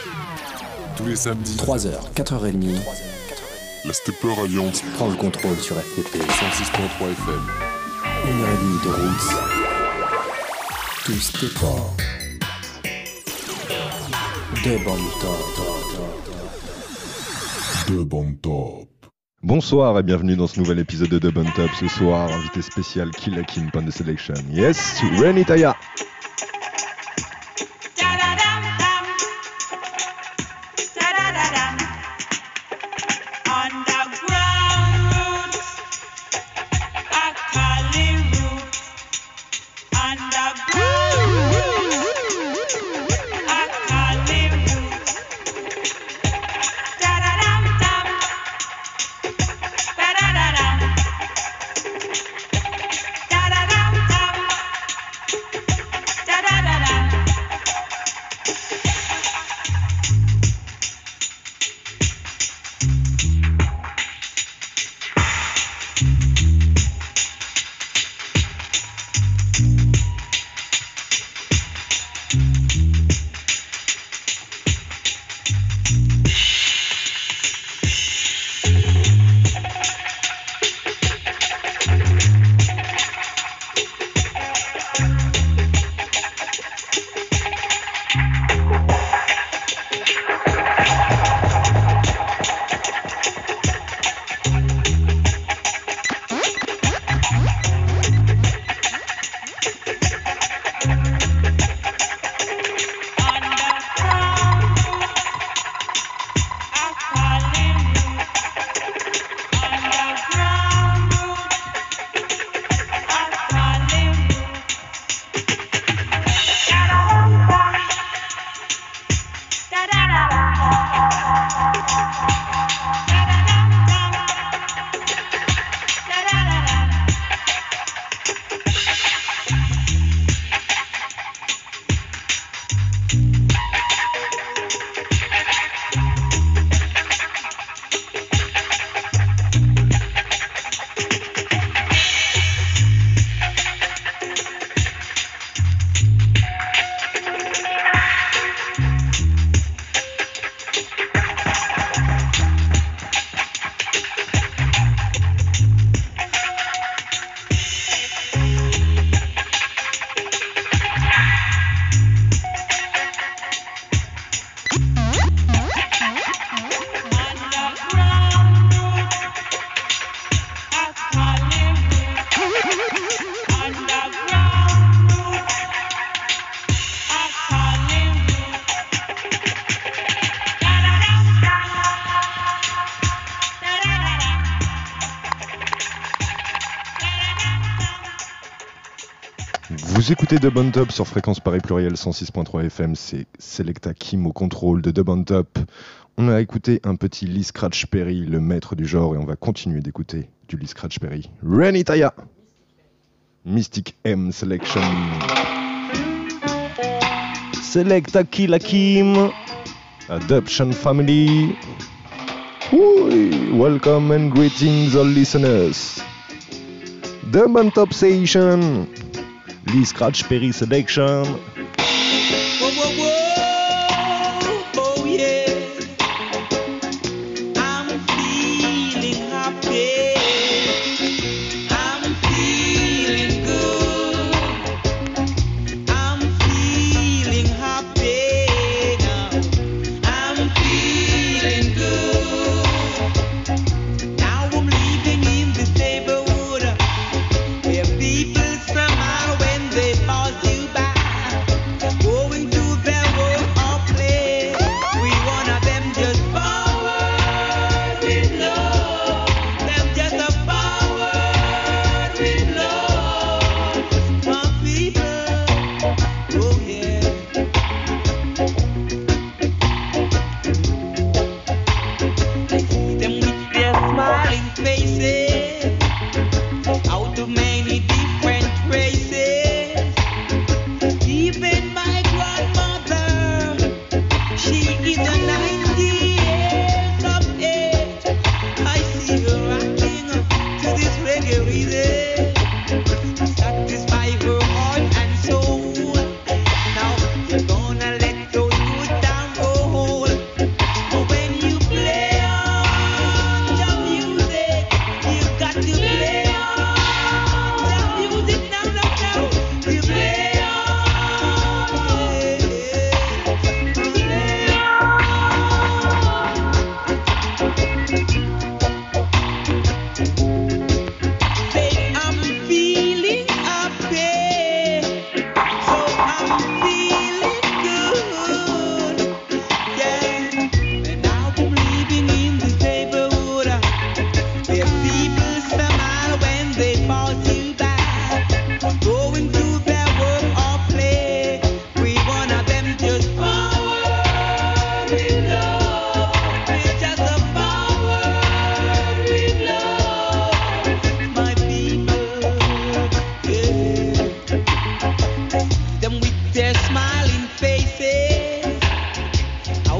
Tous les samedis, 3h, 4h30, la Stepper Alliance prend le contrôle sur FTP. 106.3 FM. 1h30 de Roots. Tout Stepper. De bon top. De bon top. Bonsoir et bienvenue dans ce nouvel épisode de Bon Top. Ce soir, invité spécial Killa Kim Pan de Selection. Yes, Renitaya. Vous écoutez De Bon Top sur Fréquence Paris Pluriel 106.3 FM, c'est Selecta Kim au contrôle de Bon Top. On a écouté un petit Lee Scratch Perry, le maître du genre, et on va continuer d'écouter du Lee Scratch Perry. Renitaya, Mystic M Selection. Selecta Killa Kim, Adoption Family. Welcome and greetings all listeners. The Bon Top Station. Lee Scratch Perry Selection. Whoa, whoa, whoa, oh yeah. I'm feeling happy. I'm feeling good. I'm feeling happy now. I'm feeling good. Now I'm living in this neighborhood where people smile when they pass you by.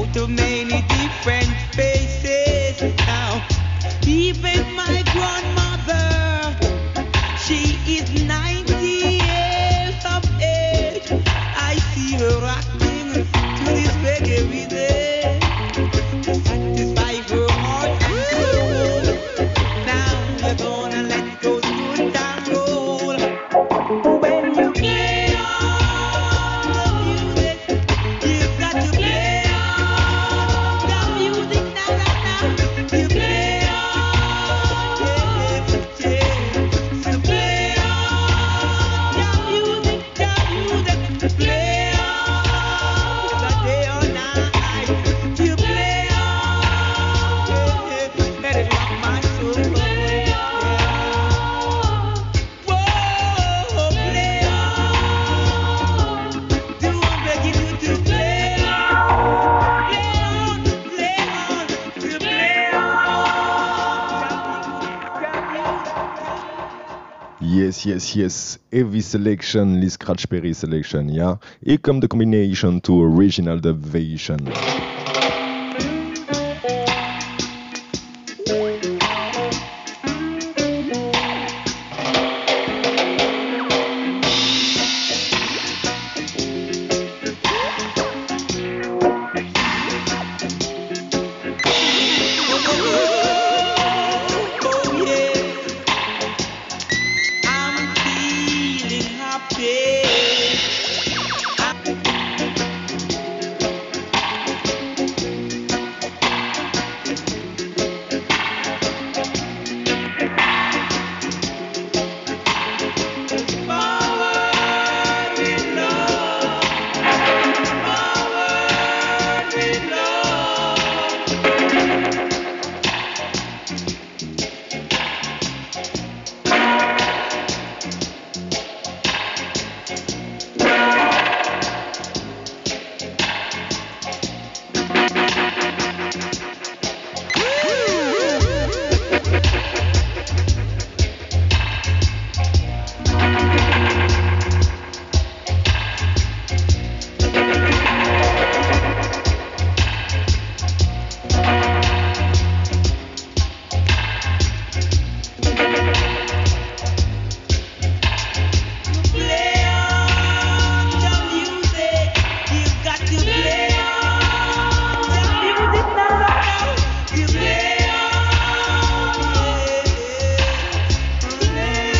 to many different faces now. Even my grandmother, she is 90 years of age. I see her rocking to this reggae rhythm to satisfy her heart and soul. Now you're gonna let those good times roll. When you play on the music, you've got to play on the music now, now, now. You play on, yeah, yeah. So play on the music, play on the day or night. You play on, yeah, let it rock my soul. Whoa, play on. Do I beg you to play on, play on, to play on. Yes, yes, yes. Heavy selection, Lee Scratch Perry selection, yeah. Here come the combination to original dub version. Oh yeah, I'm feeling happy. Forward with love, forward with love. Play on the music, you've got to play on the music now, now. You play on, play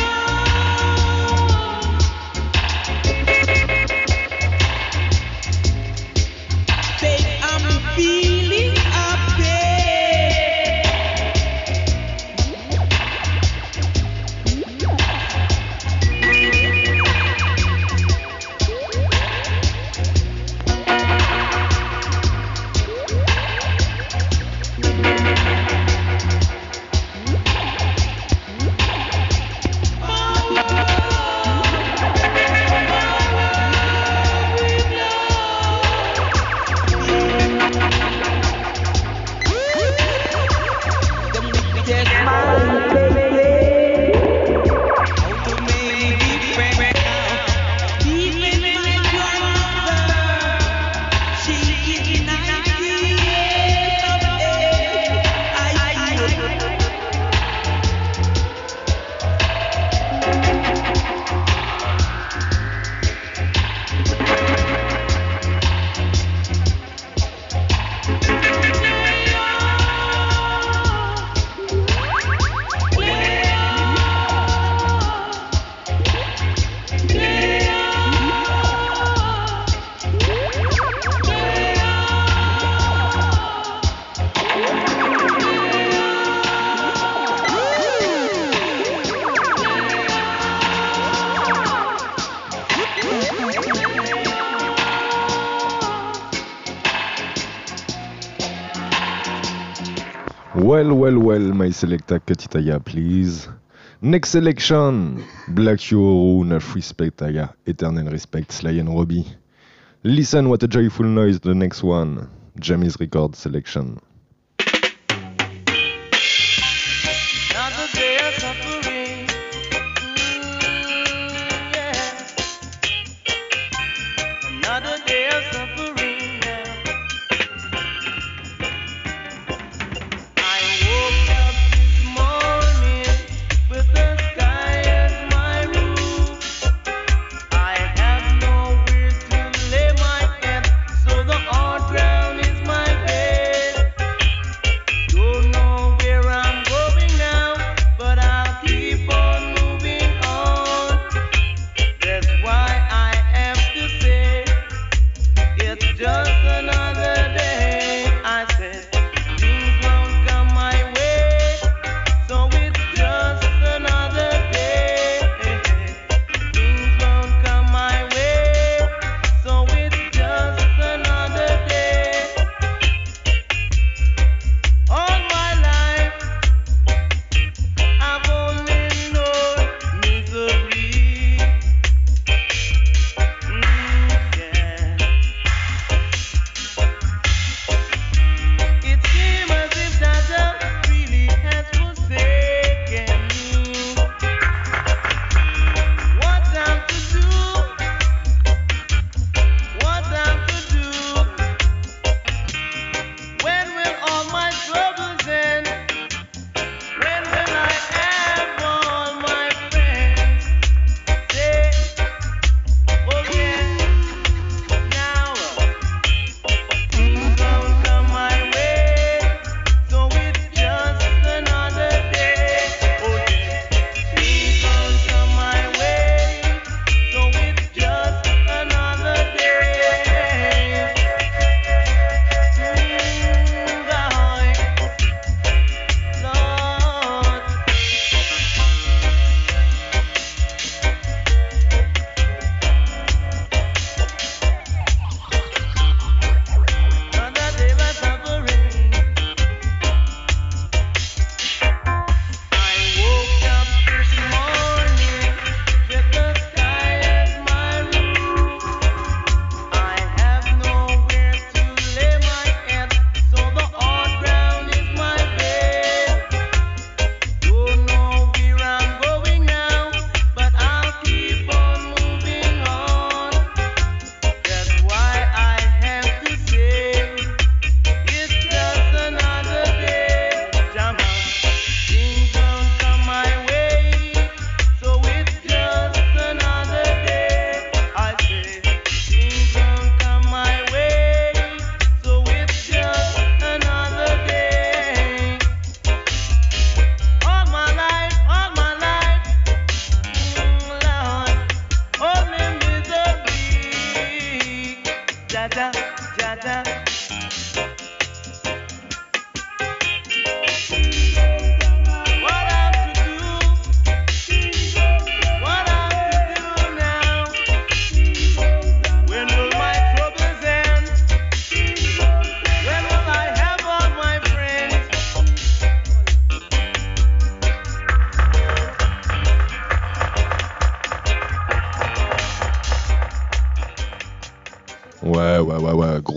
on. Say I'm feeling happy. Well, my selecta Katitaya, please. Next selection, Black Yoru, Enough Respect Aya, Eternal Respect, Sly and Robbie. Listen what a joyful noise, the next one, Jamie's Record selection. Another day of suffering. Yeah. Another day of suffering. Yeah.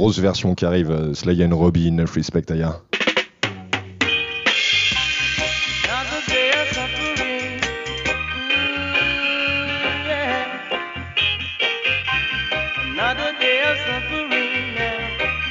grosse version qui arrive, Sly and Robbie, Enough Respect Aya. Another day of suffering, yeah. Another day of suffering, yeah.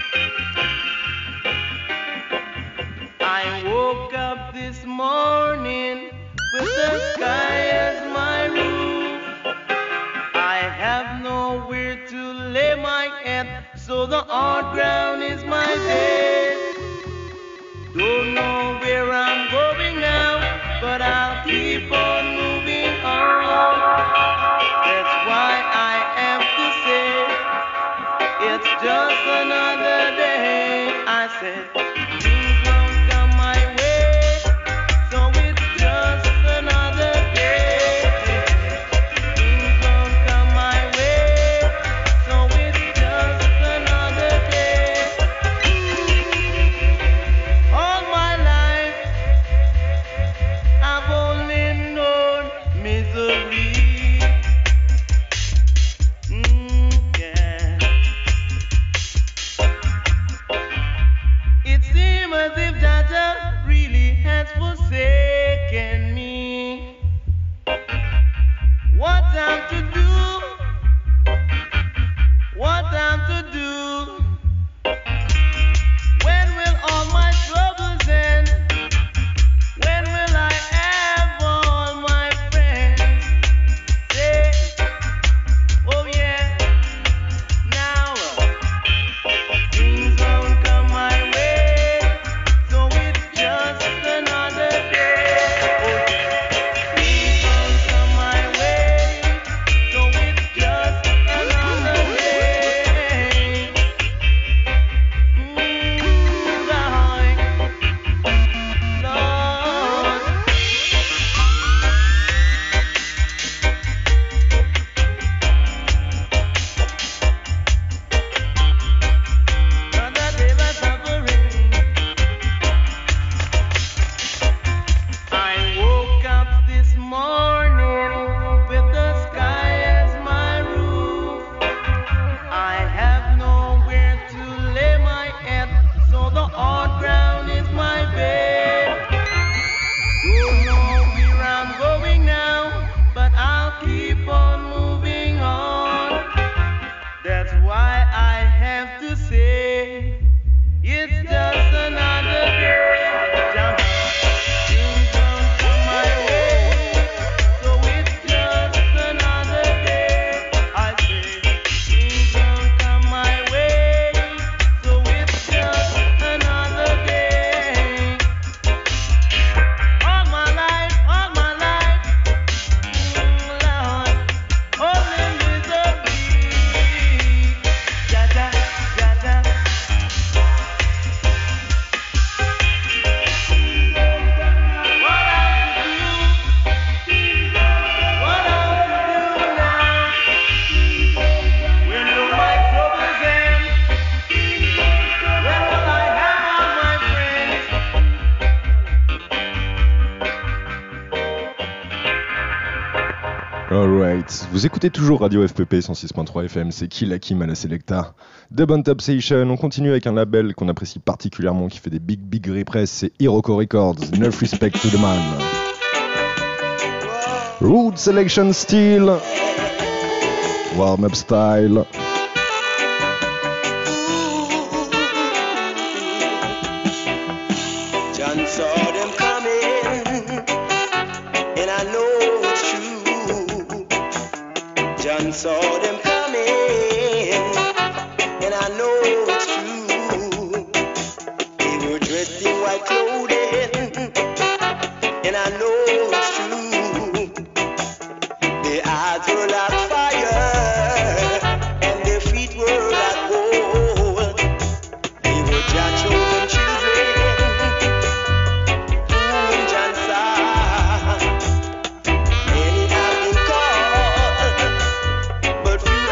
I woke up this morning with the sky as my roof. I have nowhere to lay my head, so the hard ground is my bed. Don't know where I'm going now, but I'll keep on moving on. That's why I have to say, it's just another day. I said, things won't come my way, so it's just another day. Things won't come my way, so it's just another day. All my life, I've only known misery. Yeah. It seems as if Jaja really has forsaken me. What I'm to do? What I'm to do? When will all my troubles end? When will I have all my friends? Say, oh yeah, now things don't come my way, so it's just another day. Oh yeah, things don't come my way, so it's just another day. Lord, another day of suffering. I woke up this morning with the sky as my roof. I have nowhere to lay my head, so the hard ground is my bed. Don't know where I'm going now, but I'll keep on moving on. That's why I have to say, it's just another day. Things don't come my way, so it's just another day. I say, things don't come my way, so it's just another day. All my life, Lord, only misery. Jaja, Jaja. What I'm to do? What I'm to do now? When will my troubles end? When will I have all my friends? Alright, vous écoutez toujours Radio FPP 106.3 FM, c'est Kill Hakim à la Selecta. Dub on Top Station, on continue avec un label qu'on apprécie particulièrement, qui fait des big repress, c'est Hiroko Records, Enough Respect to the Man. Root Selection Style, Warm Up Style. John saw them coming, and I know it's true. John saw them coming, and I know it's true. They were dressed in white clothing, and I know it's true. Their eyes were like fire, and their feet were like gold. They were Jah chosen children, whom John saw. Many have been called, but few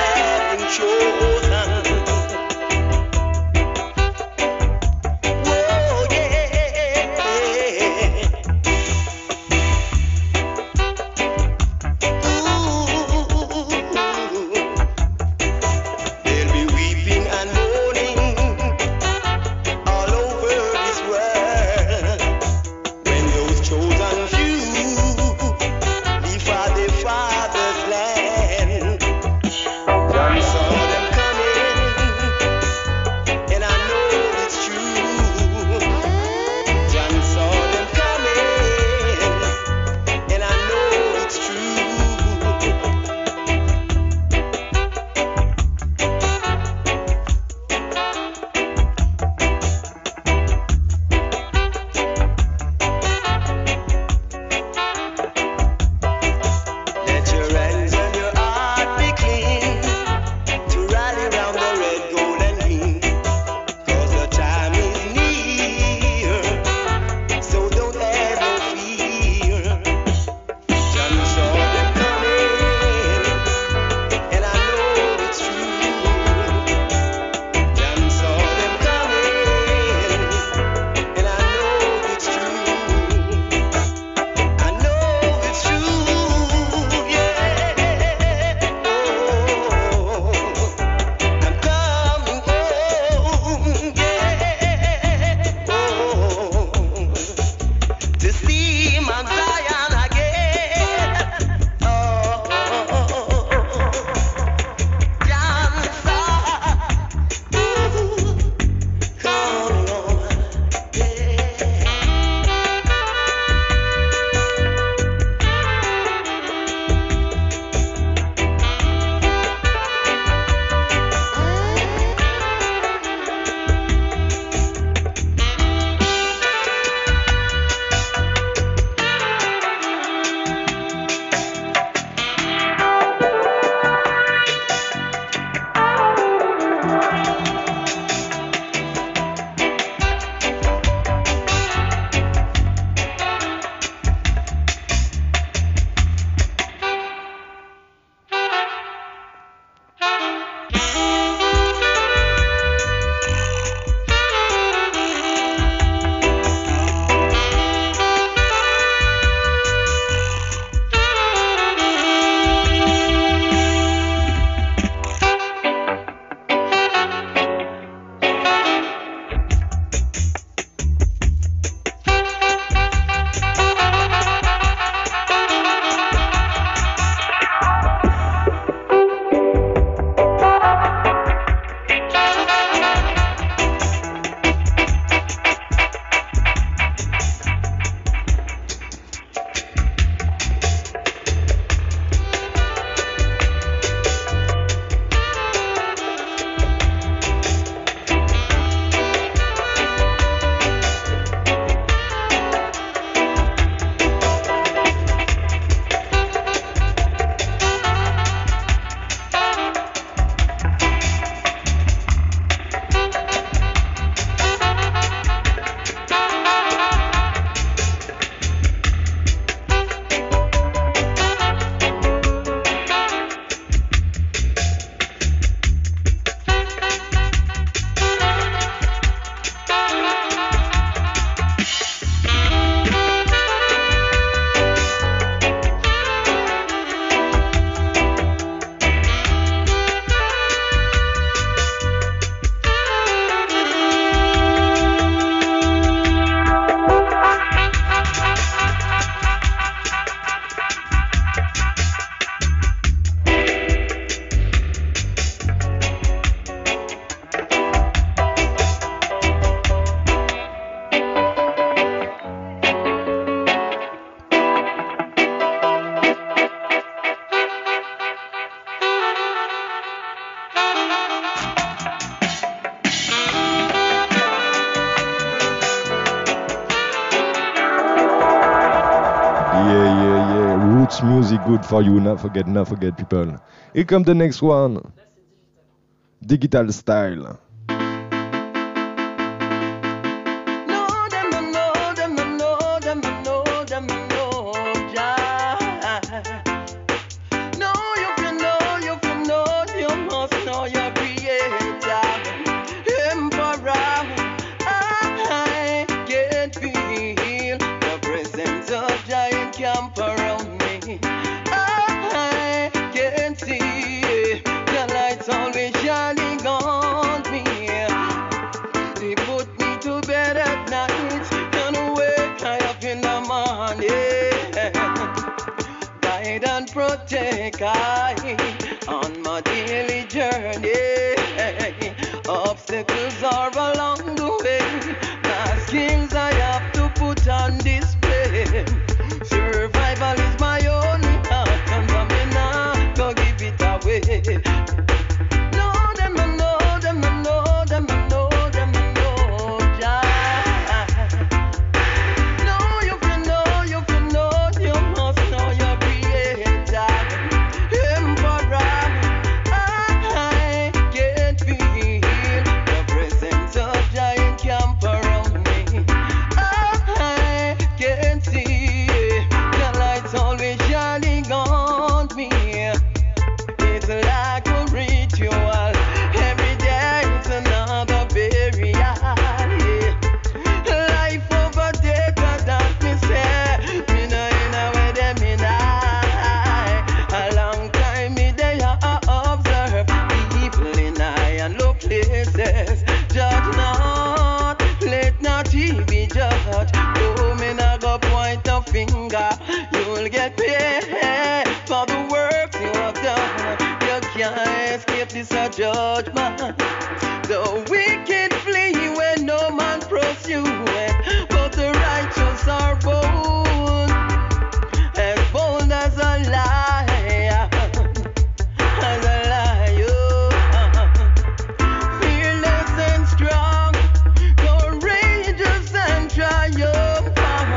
House music good for you. Not forget, people. Here come the next one. Digital style. Protect I on my daily journey. Obstacles are along the way. My skills I have to put on display. Survival is my only outcome. I'm not gonna give it away. No, them I know, them I know, them I know, them I know, Jah. No, you can know, you must know your creator. Emperor, I can feel the presence of giant camp around me. I can see the lights always shining on me. It's like a ritual. Every day it's another burial. Yeah. Life over death, that me say. Me no in a way them in I. A long time me they observe people in I and low places. Judge not, let not he be judged. Oh, me not go point a finger. You'll get paid for the work you have done. You can't escape this judgment. The wicked flee when no man pursues, but the righteous are bold as a lion, as a lion. Fearless and strong, courageous and triumphant.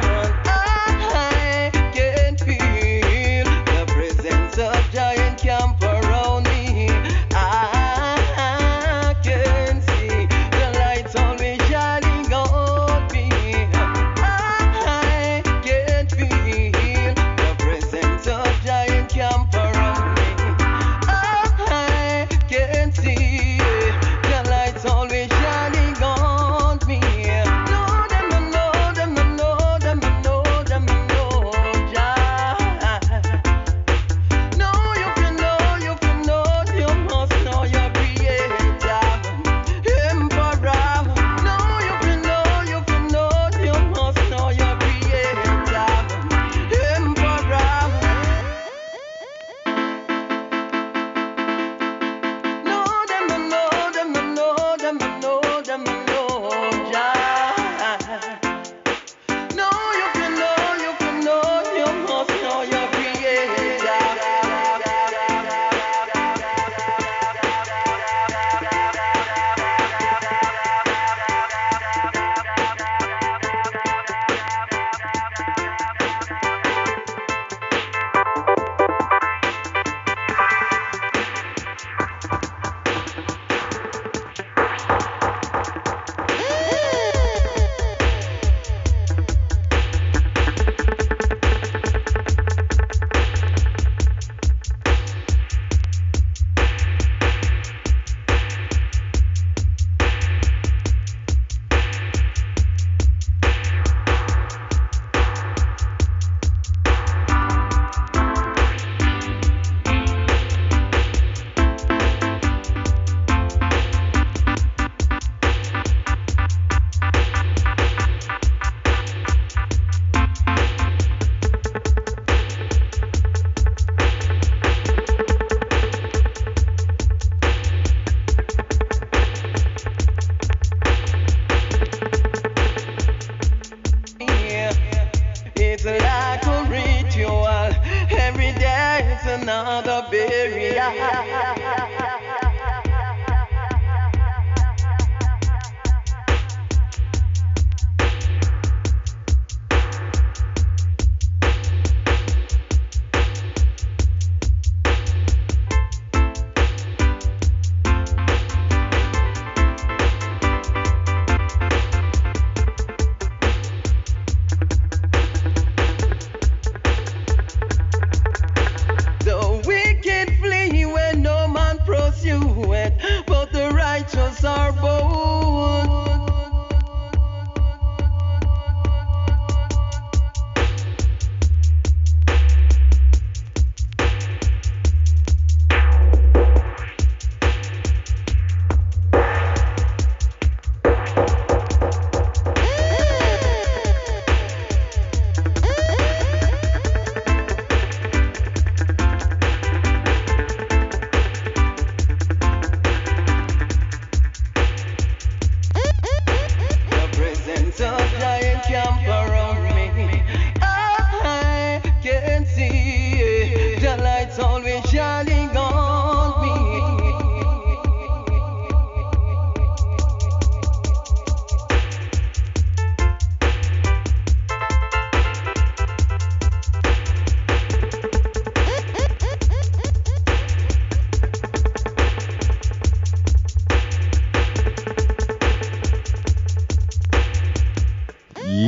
I can feel the presence of giant camp around me. I can see the lights always shining on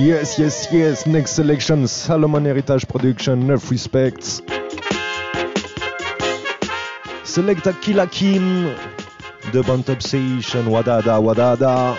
Yes, yes, yes. Next selection, Salomon Heritage Production, Enough Respect. Selecta Killa Kim, Dub on Top Session, Wadada, Wadada.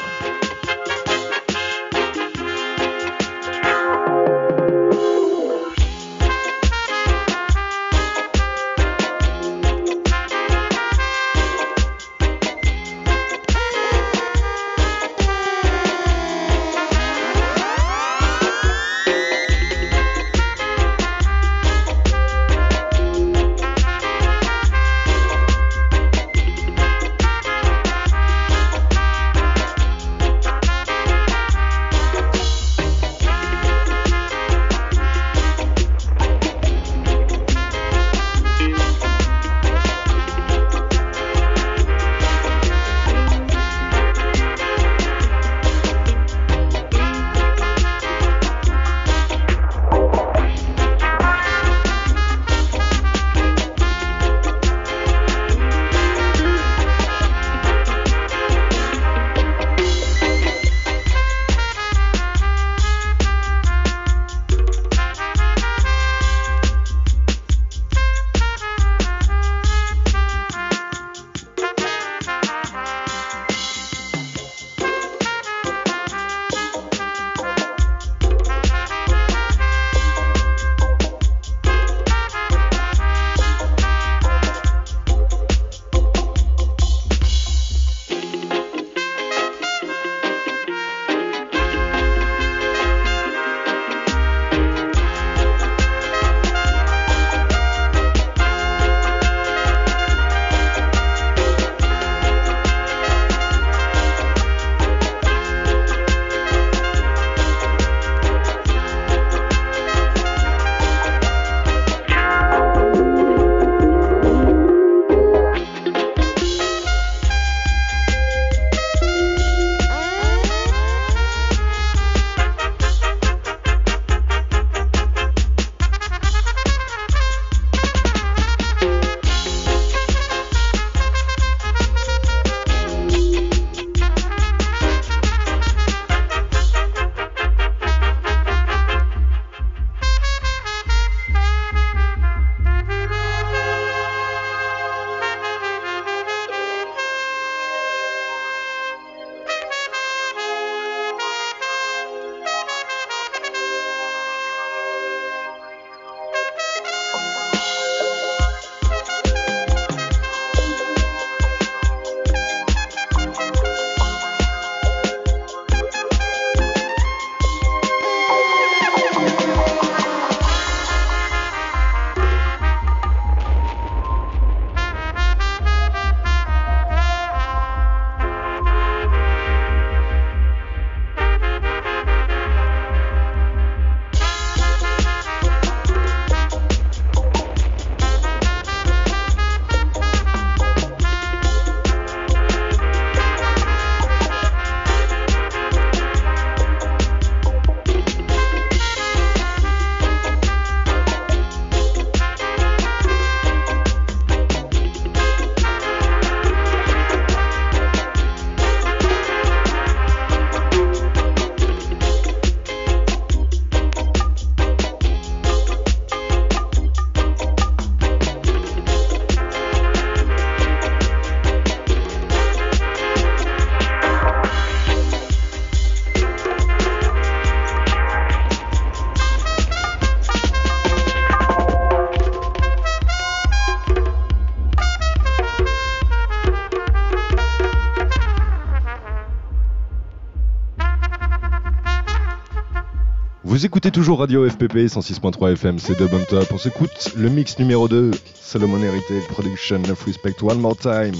Vous écoutez toujours Radio FPP 106.3 FM, c'est Dub on Top. On s'écoute le mix numéro 2, Salomon Heritage Production, Enough Respect, One More Time.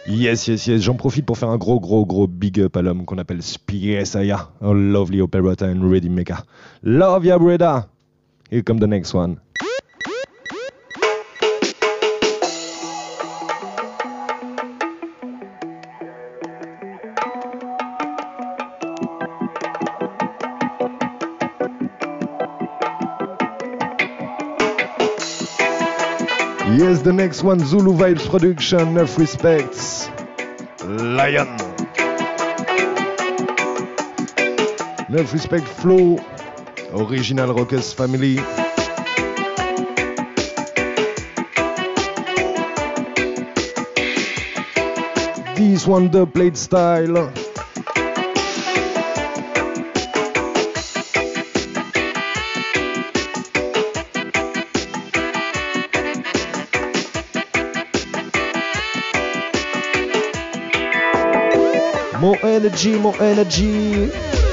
Yes, j'en profite pour faire un gros big up à l'homme qu'on appelle Spiesaya, a lovely operetta and ready maker. Love ya, brother! Here come the next one. Yes, the next one, Zulu Vibes Production, enough respects. Lion. Enough respect Flow, Original Rockers Family. This one, the plate style. More energy.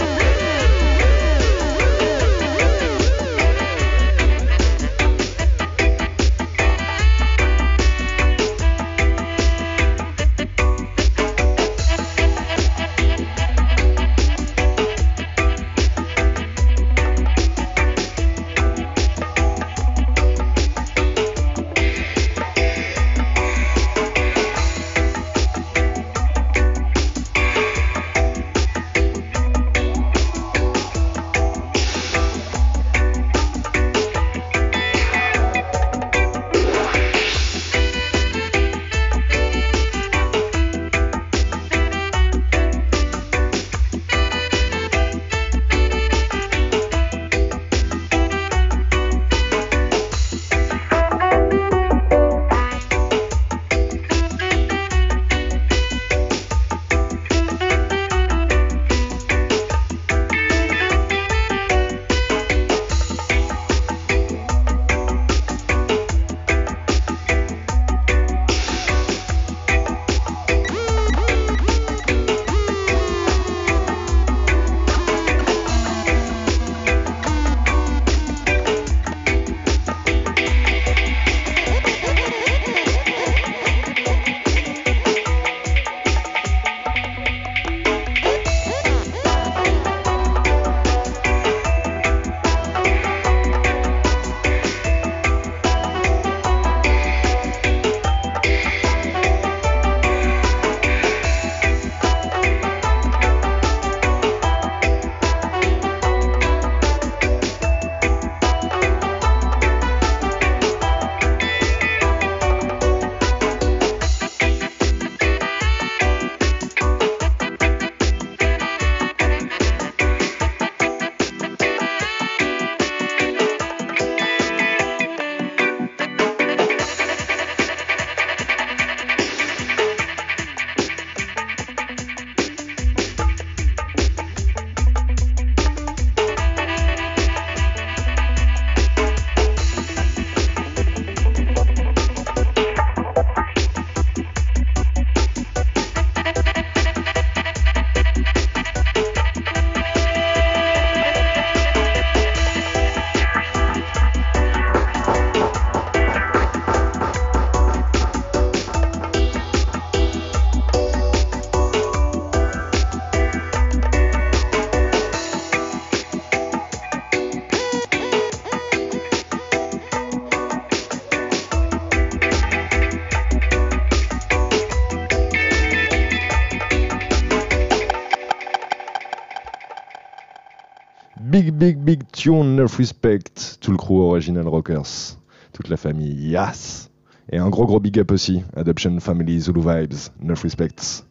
Big tune, enough respect. Tout le crew Original Rockers. Toute la famille, yes. Et un gros big up aussi. Adoption Family, Zulu Vibes, enough respects.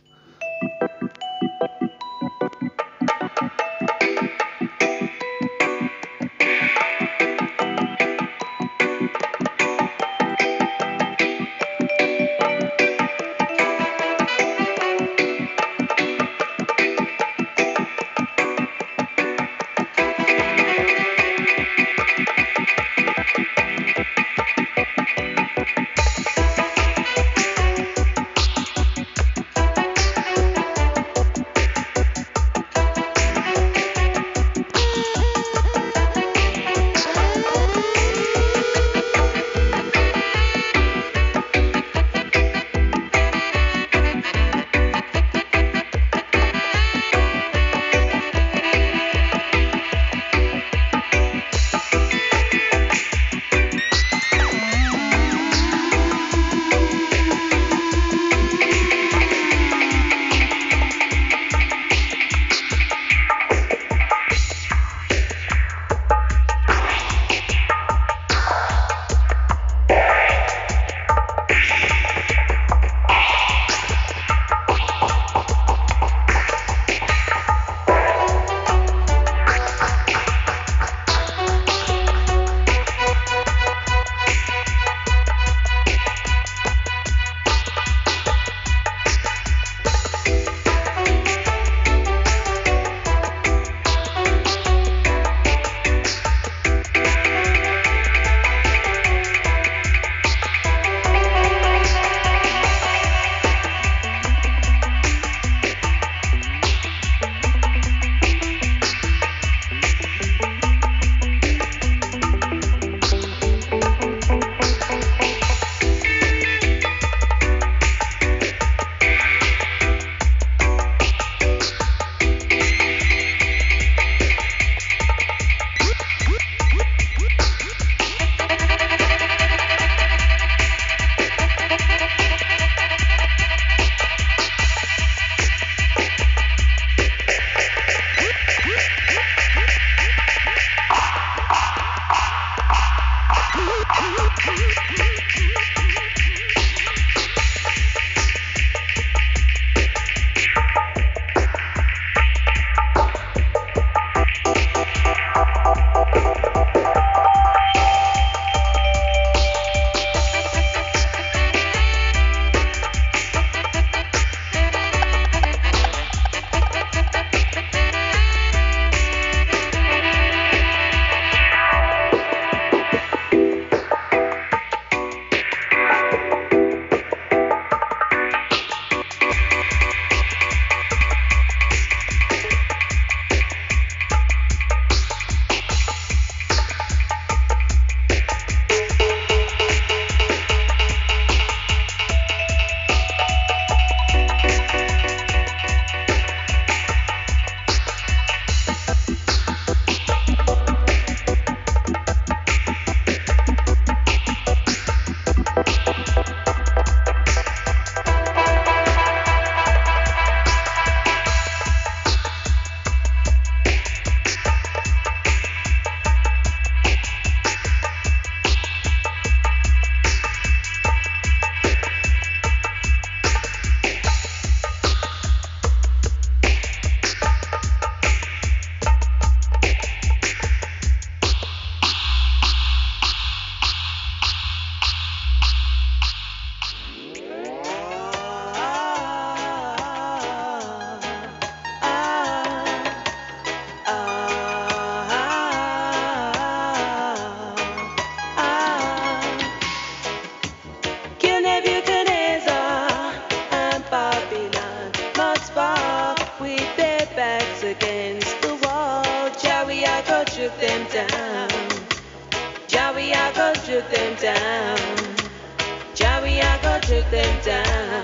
shoot them down. Joey, I go shoot them down. Joey, I go shoot them down.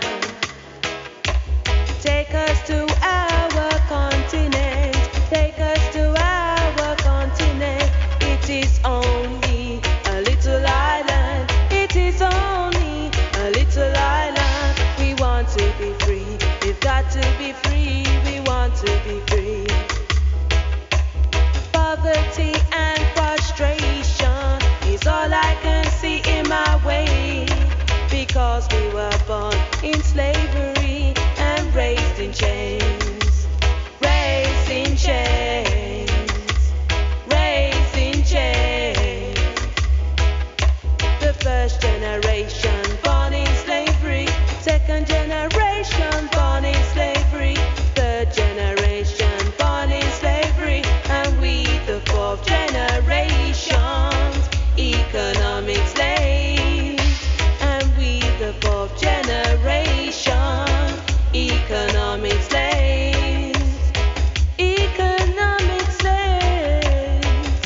Take us to our continent. Take us to our continent. It is only a little island. It is only a little island. We want to be free. We've got to be free. We want to be free. Poverty and frustration is all I can see in my way. Because we were born in slavery and raised in chains. Raised in chains. Raised in chains. The first generation born in slavery. Second generation born in slavery. Third generation born in slavery. And we the fourth generation, economic slaves. And we the fourth generation, economic slaves. Economic slaves.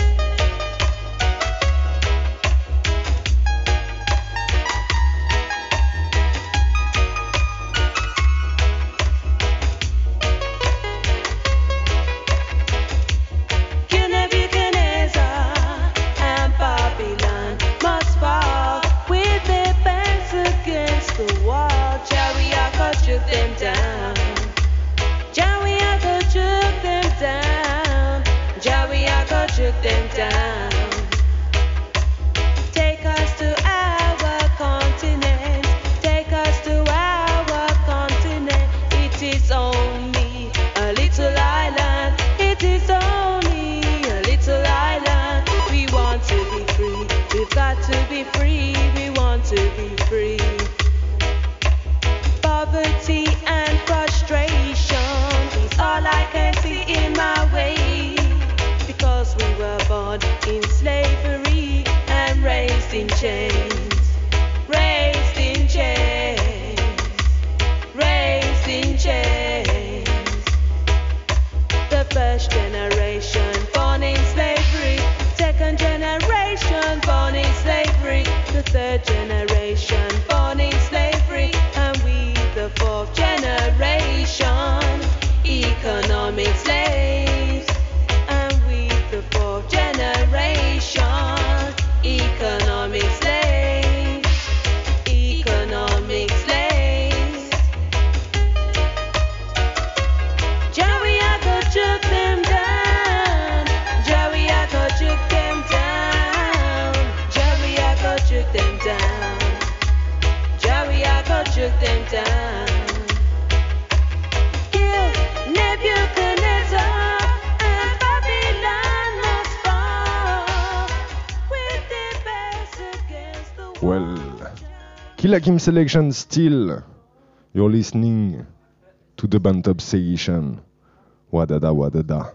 King Nebuchadnezzar and Babylon must fall with their backs against the wall. Joey, I go shoot them down. Joey, I go shoot them down. Joey, I go shoot them down. Take us to our continent. Take us to our continent. It is only a little island. It is only a little island. We want to be free. We've got to be free. We want to be free. Poverty and frustration is all I can see in my way. Because we were born in slavery and raised in chains. Raised in chains. Raised in chains. The first generation born in slavery. Second generation born in slavery. The third generation born in slavery. And we the fourth generation, economic slaves. And we the fourth generation, economic slaves. Economic slaves. Joey, I go shoot them down. Joey, I go shoot them down. Joey, I go shoot them down. Joey, I go shoot them down. Kill Nebuchadnezzar and Babylon must fall with their backs against the wall. Well, Killa Kim selection still. You're listening to the Bantub Station. Wadada wadada.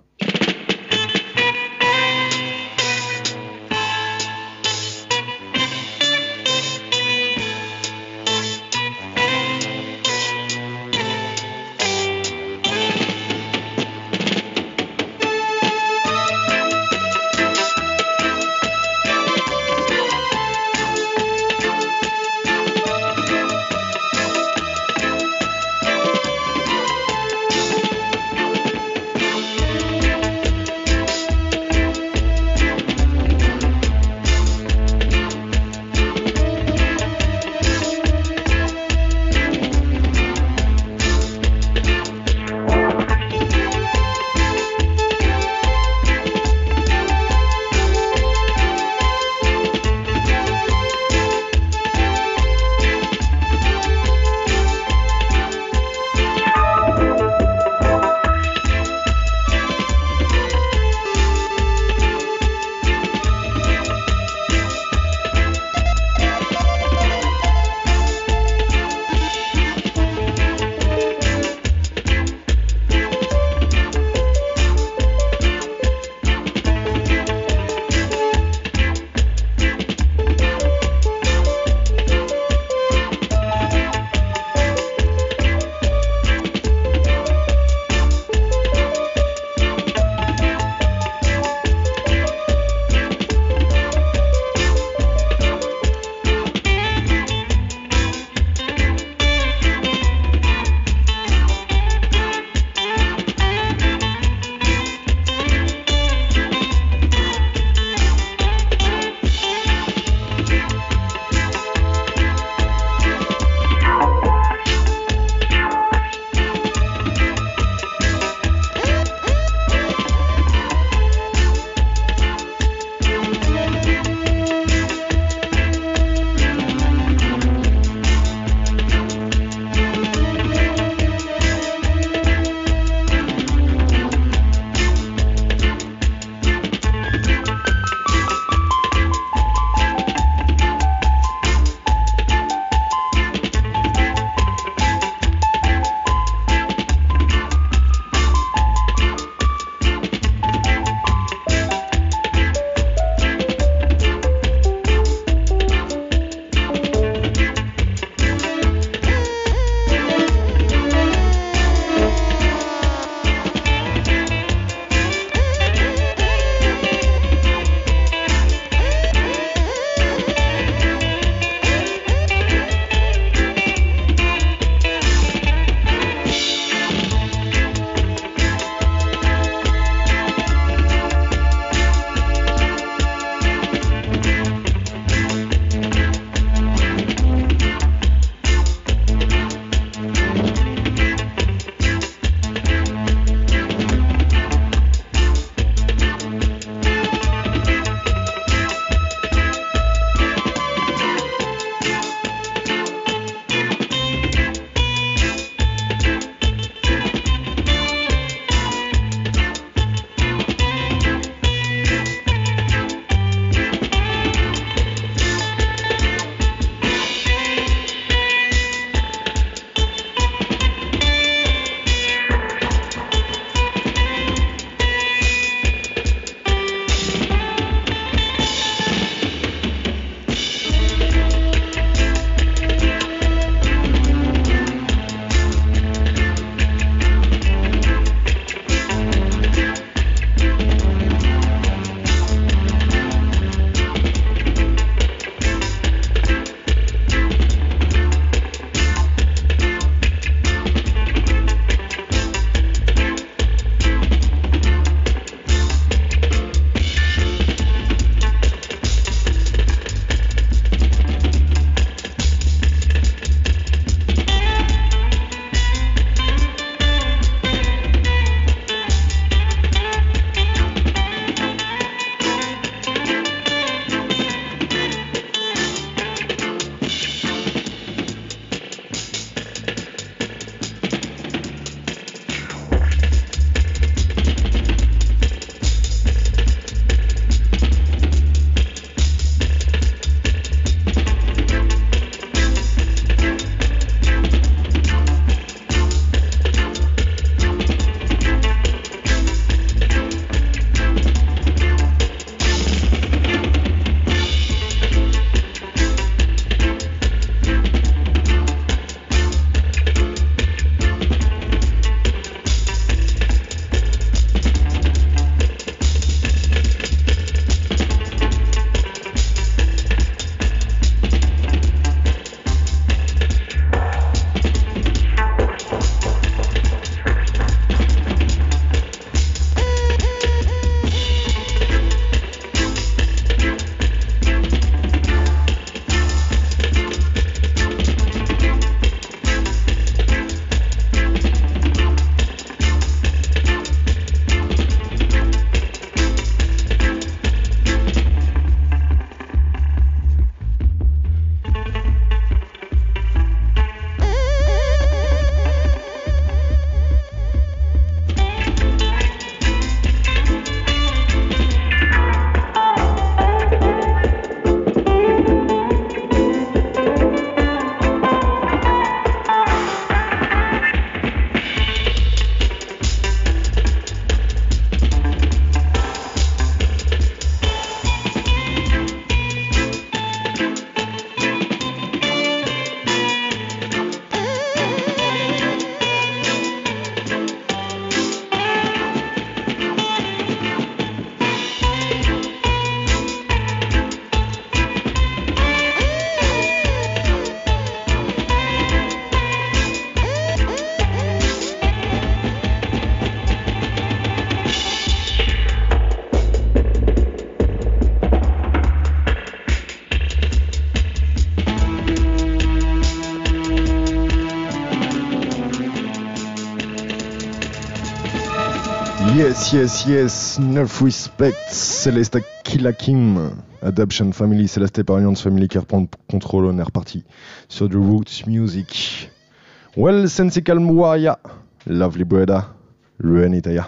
Yes, Enough Respect, Céleste Killa Kim, Adoption Family, Céleste par Alliance Family qui reprend le contrôle, on est reparti sur du Roots Music. Well, Sensical Mwaya, Lovely Brother, Ruenitaya.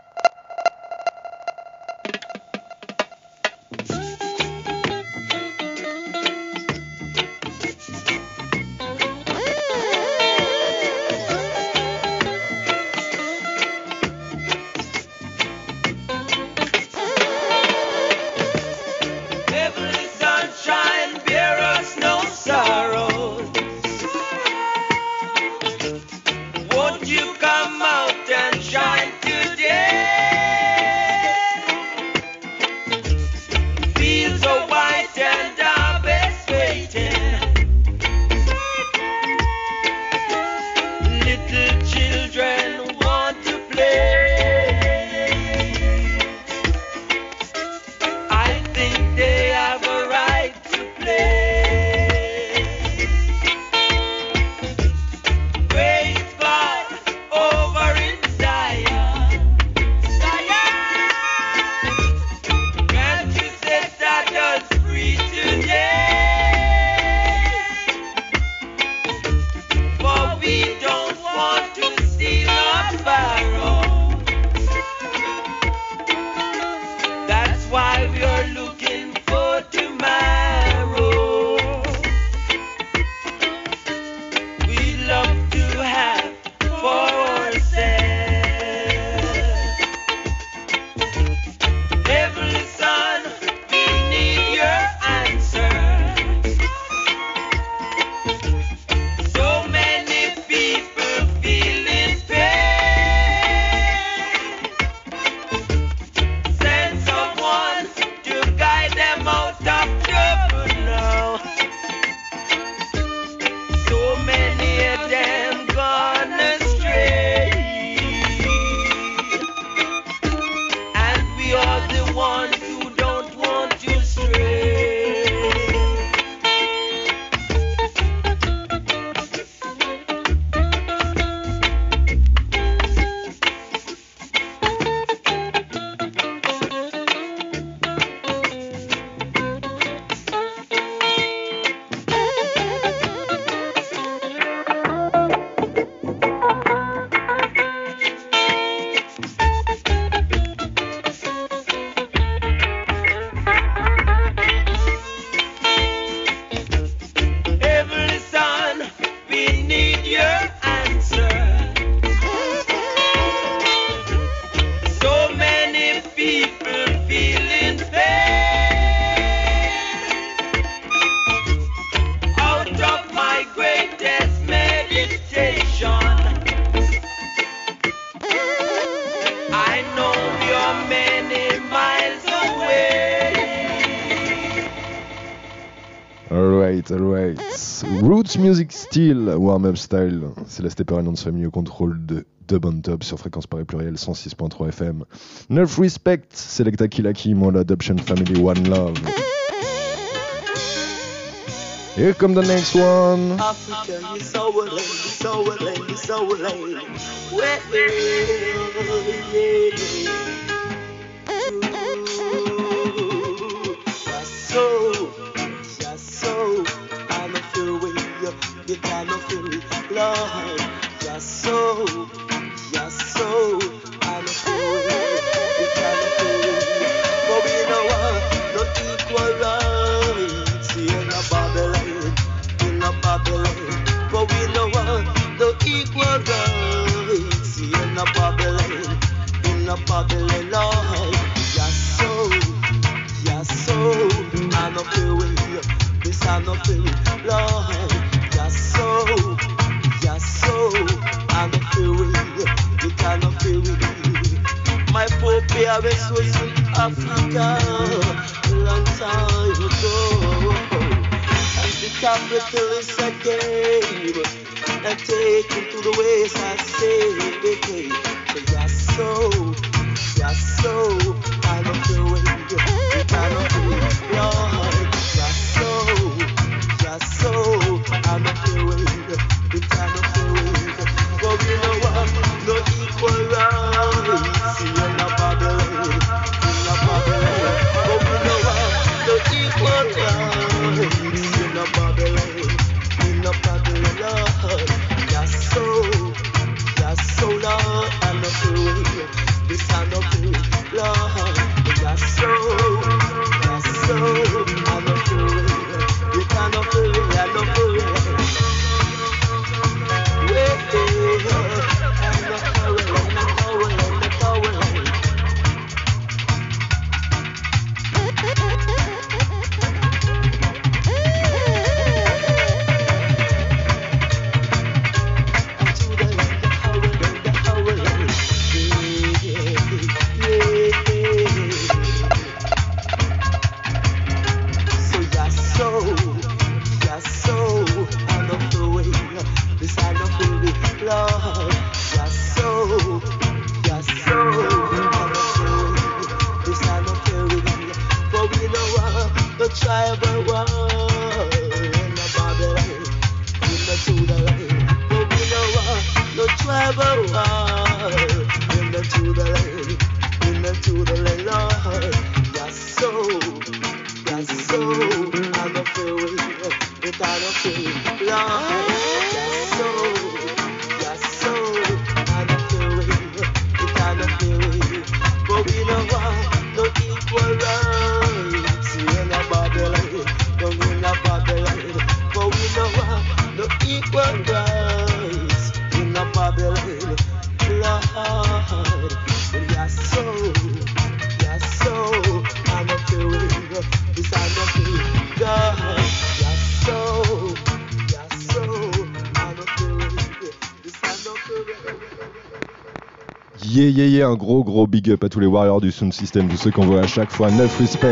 Alright. Roots Music Style, Warm-Up Style. C'est la Stepper Alliance Family au contrôle de Dub on Top sur Fréquence Paris Pluriel 106.3 FM. Enough Respect, Selecta Killa Kim, Adoption Family, One Love. Here come the next one. African, you so lame, so lame, so lame. Well, so, I'm a feel with you, you cannot feel me, Lord. You're so, I'm a feel with you, you cannot feel me. But we know what, no equal rights in a Babylon, but we know what, no equal rights in a Babylon, Lord. You're so, I'm a feel with you. This I'm not feeling, Lord. You're so, I'm not feeling, you cannot feel me. My poor parents was in Africa a long time ago. And the capitalists again, and take him to the ways I say. So I'm not feeling, you cannot feel me, Lord. So I'm not feeling, you cannot feel it. But we know what, no equal rights. Un gros big up à tous les warriors du sound system, tous ceux qu'on voit à chaque fois. 9 respect.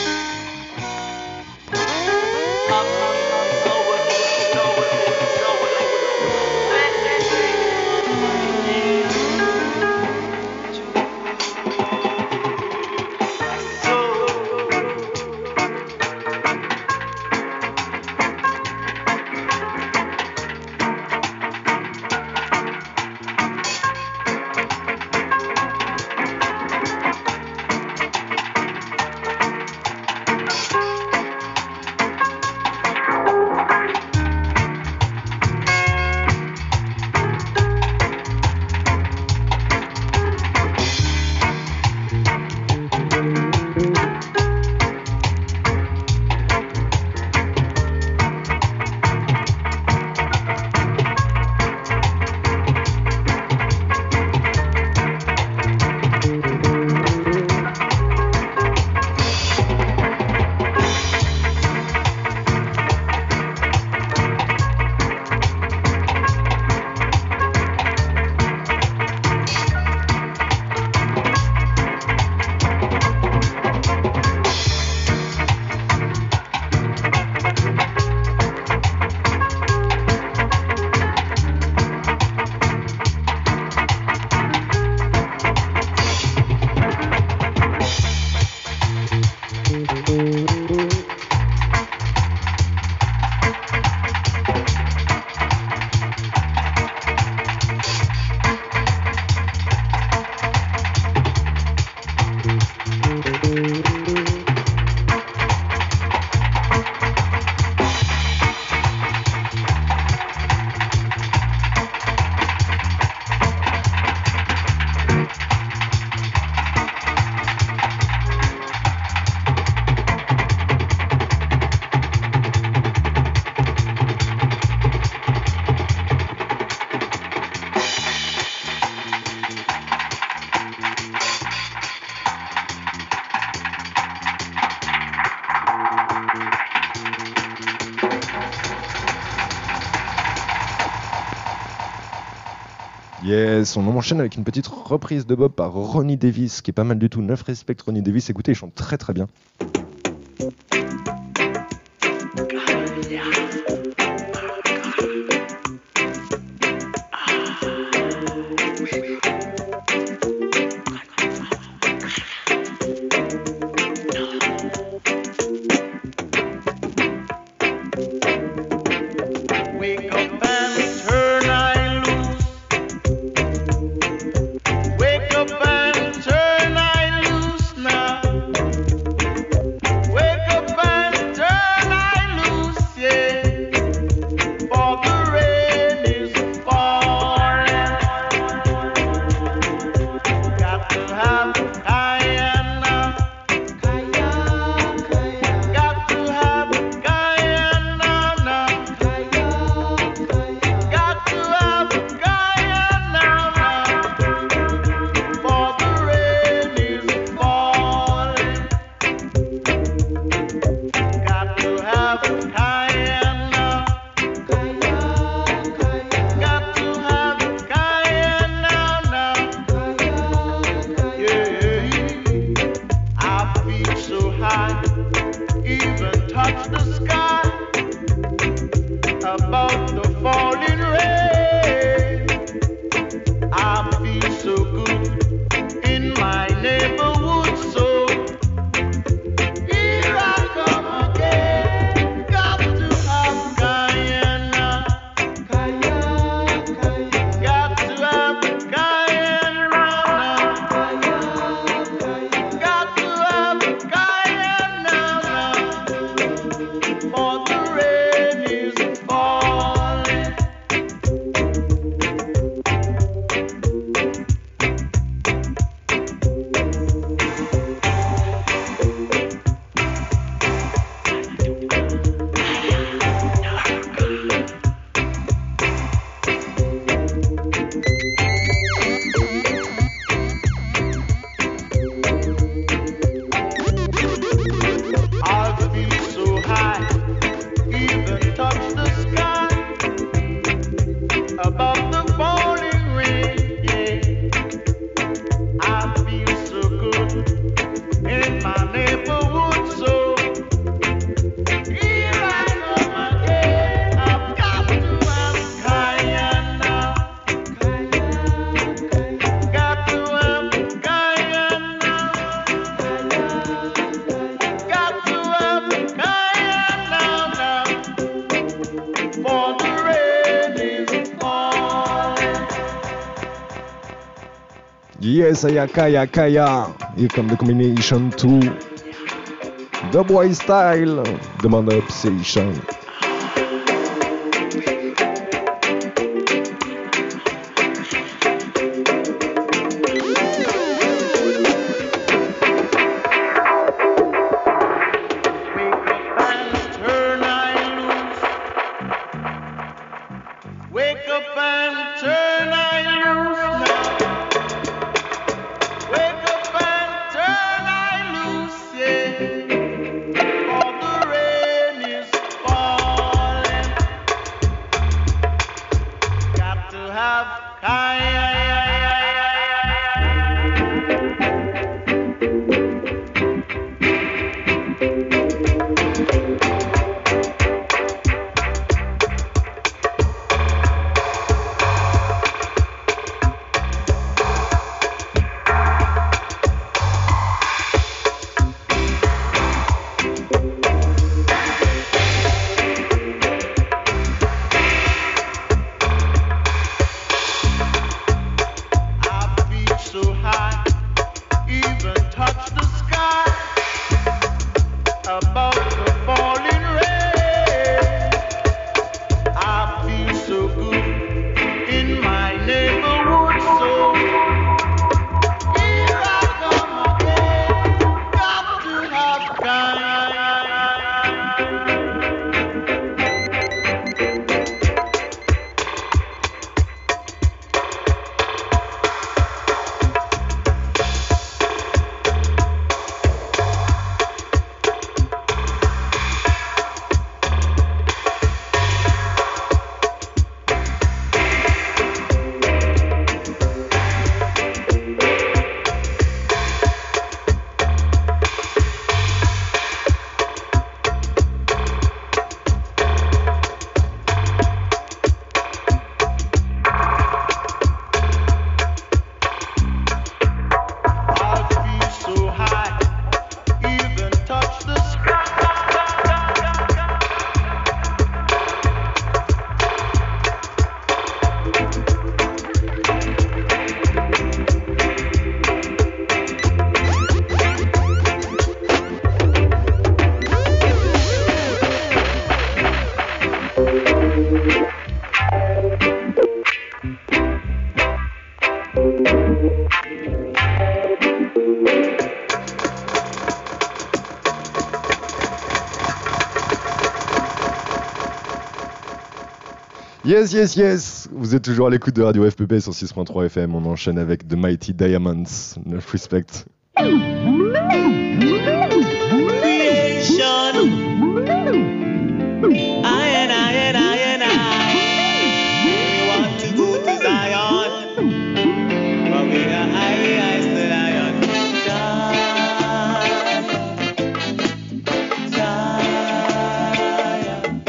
Yes, on enchaîne avec une petite reprise de Bob par Ronnie Davis, qui est pas mal du tout. 9 respect Ronnie Davis, écoutez, il chante très très bien. I feel so good in my neighborhood, so here I come again. Got to have Guyana, got to have Guyana, got to have Guyana, for the rain is falling. I'll feel so high, even touch the sky, above the falling rain. Yeah, I feel so good in my neighborhood, so here I come again. I've got to have Guyana, got to have Guyana. Got to have Guyana now, for the rain is falling. Yes, Kaya Kaya. Here come the combination to the boy style. Demand up station. Wake up and turn I loose now. Wake up and turn I loose, yeah. For the rain is falling. Got to have Kaya. Yes, yes, yes. Vous êtes toujours à l'écoute de Radio FPP sur 6.3 FM. On enchaîne avec The Mighty Diamonds. Enough respect.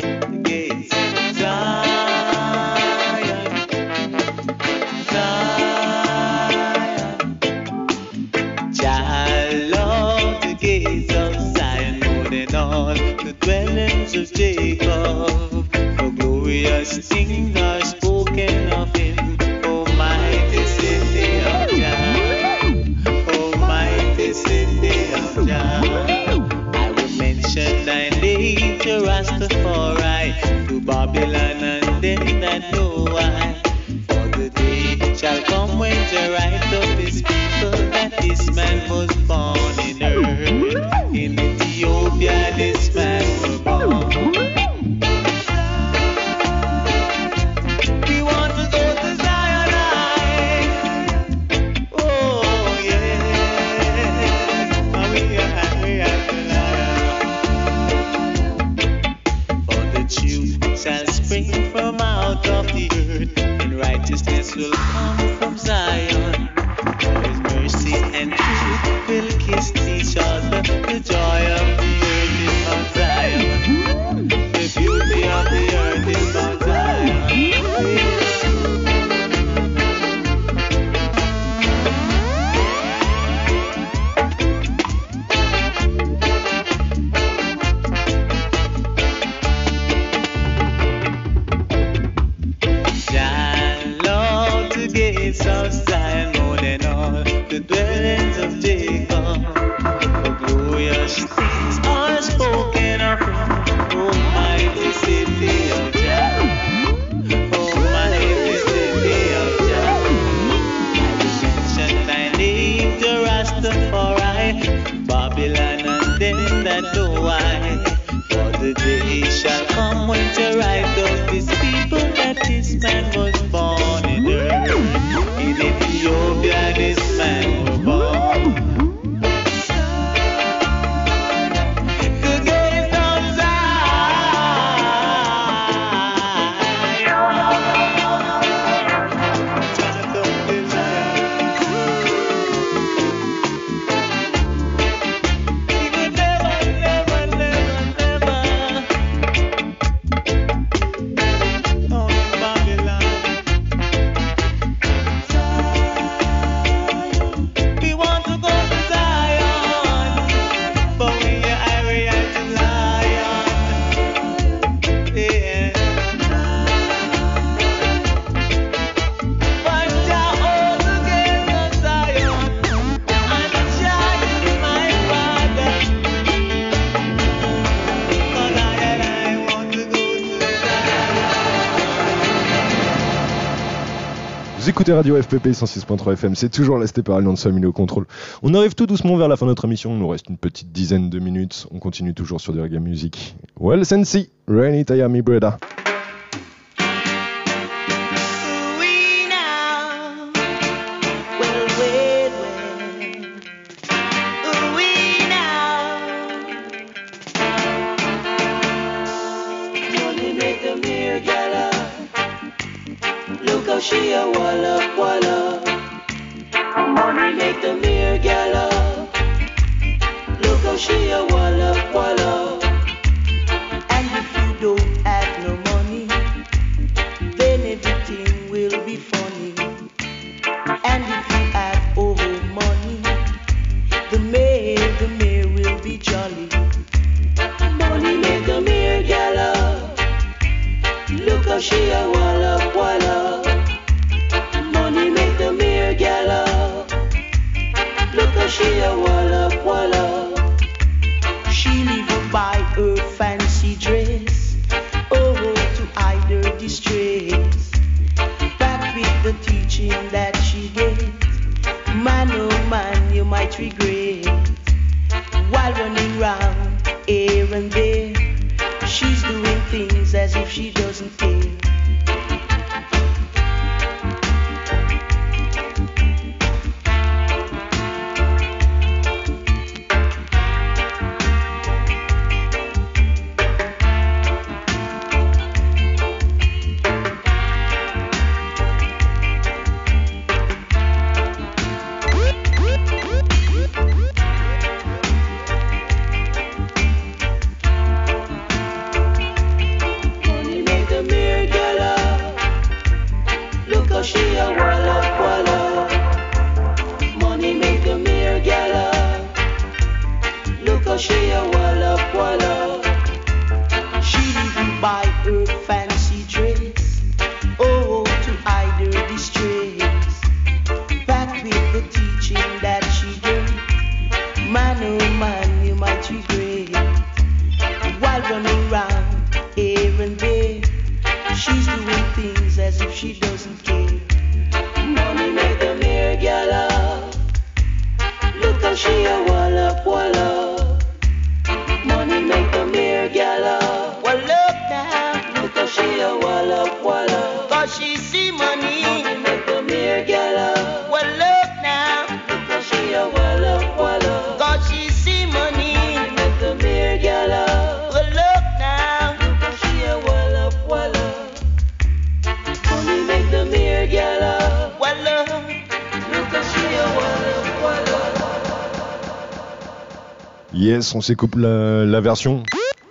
Zion. to Jacob, for glorious things are spoken of him. O mighty city of Jah, O mighty city of Jah. I will mention thy name to Rastafari, to Babylon and them that know I. For the day shall come when to write up his people that this man was born in earth. In Ethiopia this man was born. We want to go to Zion. Oh yeah. We are to Zion. For the truth shall spring from out of the earth, and righteousness will come from Zion. His mercy and truth will kiss each other. The joy of the earth is Mount Zion. The beauty of the earth is Mount Zion. Lord, the gates of Zion more than all the dwellings of Jacob. For glorious things are spoken of him. O mighty city of Jah, O mighty city of Jah. I will mention thy name to Rastafari, Babylon and them that know I. For the day shall come when to write up his people that this man was born in earth. In Ethiopia this man was born. The gates of Zion, chant of desire. He will never, never, never, never own Babylon. We want to go to Zion, but we are to Zion. Yeah. But Jah hold the gates of Zion, and Jah is my Father. 'Cause I want to go to Zion. Vous écoutez Radio FPP 106.3 FM, c'est toujours la Stepper Alliance Family au contrôle. On arrive tout doucement vers la fin de notre émission, il nous reste une petite dizaine de minutes. On continue toujours sur du reggae music. Well, Sensi, Rainy Tayami Breda. We now, well, well, well. We now, money make the mere gala. Look how she a walla walla. Money make the mere gala. Look how she a walla walla. And if you don't have no money, then everything will be funny. And if you have old money, the mayor will be jolly. Money make the mere gala. Look how she a walla walla. Money make the mere gala. Look how she a walla walla. She live by her fancy dress, oh, to hide her distress. Back with the teaching that she gets, man, oh man, you might regret. While running round here and there, she's doing things as if she doesn't care. Money make the mere Yes, on s'écoupe la version.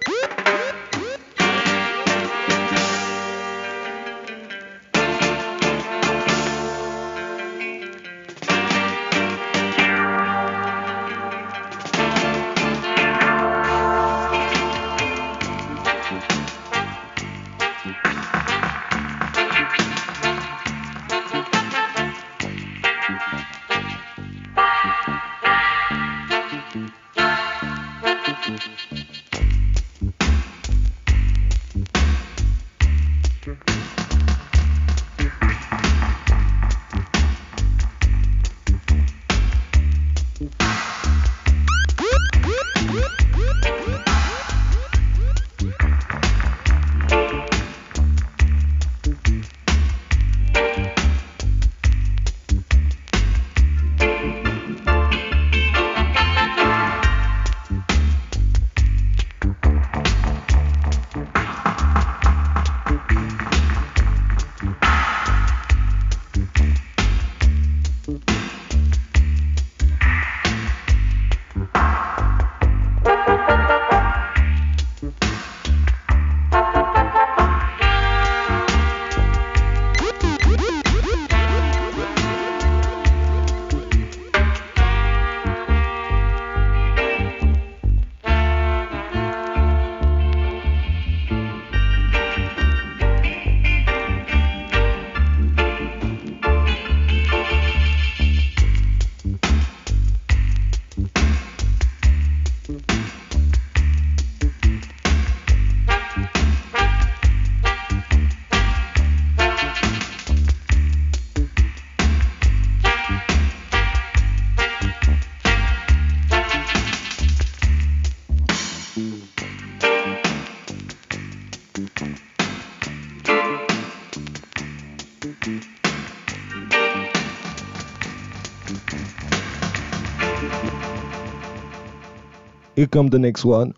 Here come the next one.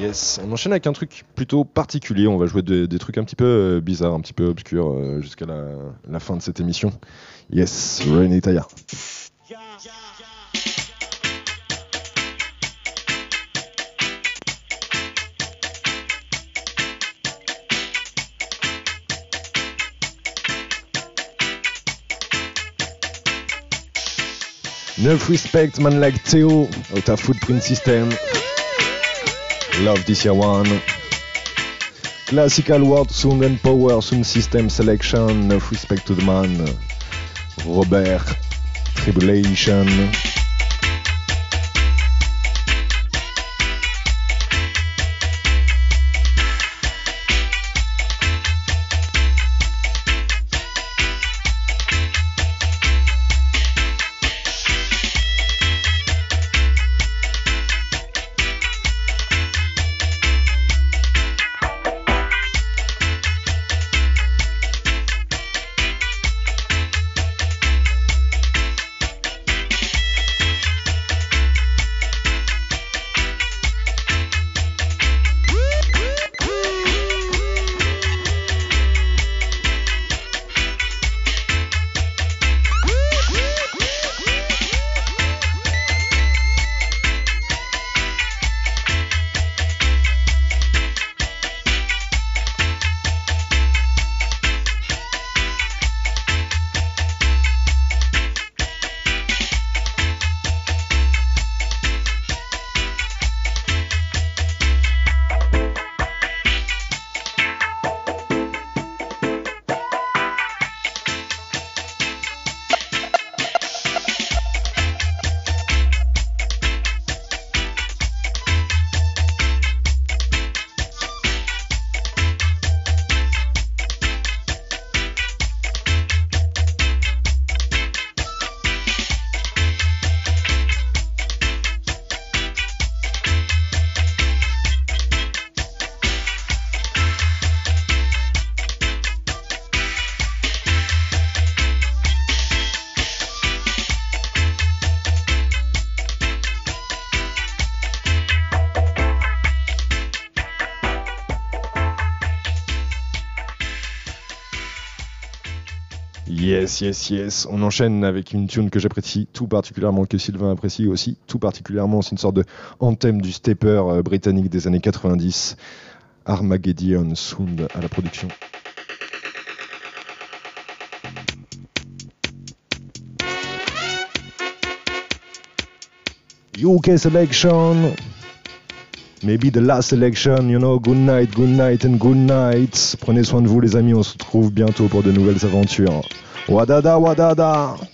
Yes, on enchaîne avec un truc plutôt particulier. On va jouer des trucs un petit peu bizarres, un petit peu obscurs jusqu'à la fin de cette émission. Yes, René Taya. Enough respect, man like Theo, out of Footprint System. Love this year one. Classical word, sound and power, sound system selection. Enough respect to the man. Robert Tribulation. Yes. On enchaîne avec une tune que j'apprécie tout particulièrement, que Sylvain apprécie aussi tout particulièrement. C'est une sorte de anthem du stepper britannique des années 90. Armageddon Sound à la production. UK selection. Maybe the last selection, you know, good night and good night. Prenez soin de vous les amis, on se retrouve bientôt pour de nouvelles aventures. Wadada, wadada.